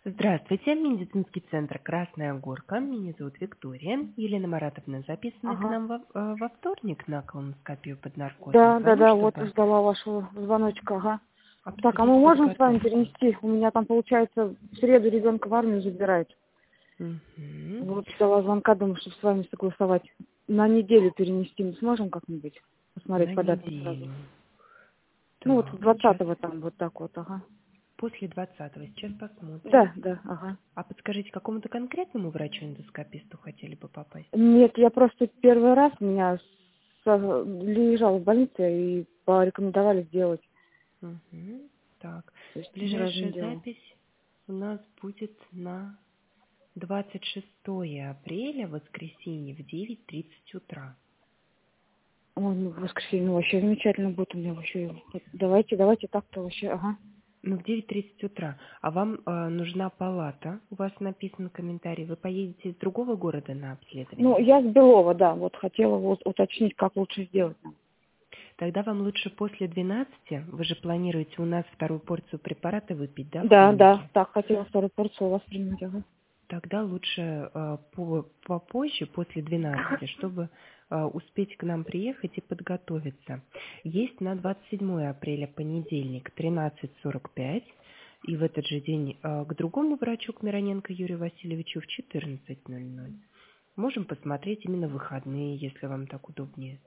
Здравствуйте, медицинский центр «Красная Горка». Меня зовут Виктория. Елена Маратовна записана к Ага. нам во вторник на колоноскопию под наркозом. Да, да, Звоню, да, вот чтобы ждала вашего звоночка, ага. Так, а мы обсудить можем с вами подготовку. перенести? У меня там, получается, в среду ребенка в армию забирают. Мгм. Вот ждала звонка, думаю, чтобы с вами согласовать. На неделю перенести мы сможем как-нибудь? Посмотреть На по датам сразу. неделю. Ну, вот Так, сейчас 20-го там, вот так вот, ага. после 20-го. Сейчас посмотрим. Да, да, ага. А подскажите, какому-то конкретному врачу-эндоскописту хотели бы попасть? Нет, я просто первый раз меня лежала в больнице и порекомендовали сделать. Мгм. Так, То есть ни разу не ближайшая делала. запись у нас будет на 26 апреля, воскресенье, в 9:30 утра. Ой, ну, в воскресенье, ну, вообще замечательно будет у меня вообще. Давайте так-то вообще, ага. Ну, в 9:30 утра. А вам нужна палата, у вас написан комментарий. Вы поедете из другого города на Ну, обследование? я с Белова, да, вот хотела вот уточнить, как лучше сделать. Тогда вам лучше после 12. Вы же планируете у нас вторую порцию препарата выпить, да, в Да, да, клинике? так, хотела вторую порцию у вас принимать, ага. Тогда лучше попозже, после 12, чтобы успеть к нам приехать и подготовиться. Есть на 27 апреля понедельник 13:45. И в этот же день к другому врачу, к Мироненко Юрию Васильевичу, в 14:00. Можем посмотреть именно в выходные, если вам так удобнее.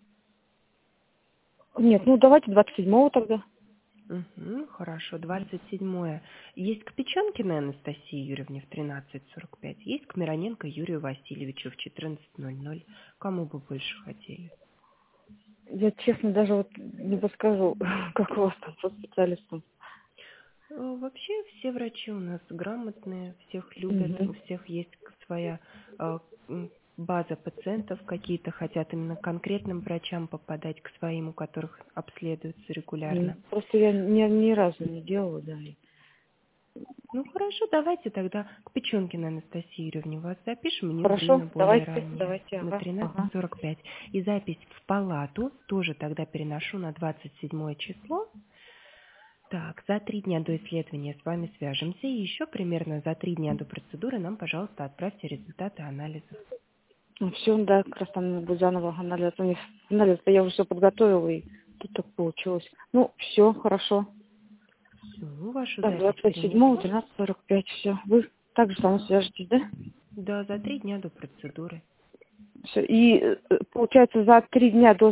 Нет, ну давайте 27-го тогда. Мгм, хорошо, 27. Есть к Печенкиной Анастасии Юрьевне в 13:45, есть к Мироненко Юрию Васильевичу в 14:00. Кому бы больше хотели? Я, честно, даже вот не подскажу, как у вас там по специалистам. Вообще все врачи у нас грамотные, всех любят, у Угу. всех есть своя э, база пациентов, какие-то хотят именно к конкретным врачам попадать, к своим, у которых обследуются регулярно. Просто я ни разу не делала, да. Ну хорошо, давайте тогда к Печенкиной Анастасии Юрьевне вас запишем, у нее Хорошо, время более давайте, раннее, давайте, на ага, ага. 13:45. И запись в палату тоже тогда переношу на 27 число. Так, за 3 дня до исследования с вами свяжемся, и еще примерно за 3 дня до процедуры нам, пожалуйста, отправьте результаты анализов. Ну, все, да, как раз там будет заново анализ. У них анализ я уже все подготовила, и тут так получилось. Ну, все, хорошо. Все, вашу Так, запись 27-го, перенесла. 13:45, все. Вы также со мной свяжетесь, да? Да, за 3 дня до процедуры. Все. И получается за 3 дня до...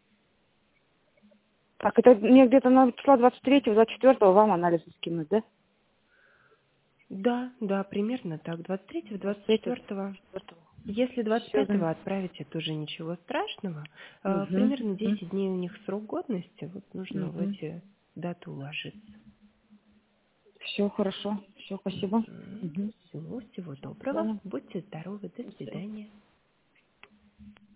Так, это мне где-то на числа 23-го, 24-го вам анализы скинуть, да? Да, да, примерно так, 23-го, 23-го, 24-го. 24-го. Если Все, да. 25-го отправите, тоже ничего страшного. Угу. Примерно 10 дней у них срок годности. Вот нужно в Угу. эти даты уложиться. Все хорошо. Все, спасибо. Угу. Всего До доброго. свидания. Будьте здоровы. До До свидания. свидания.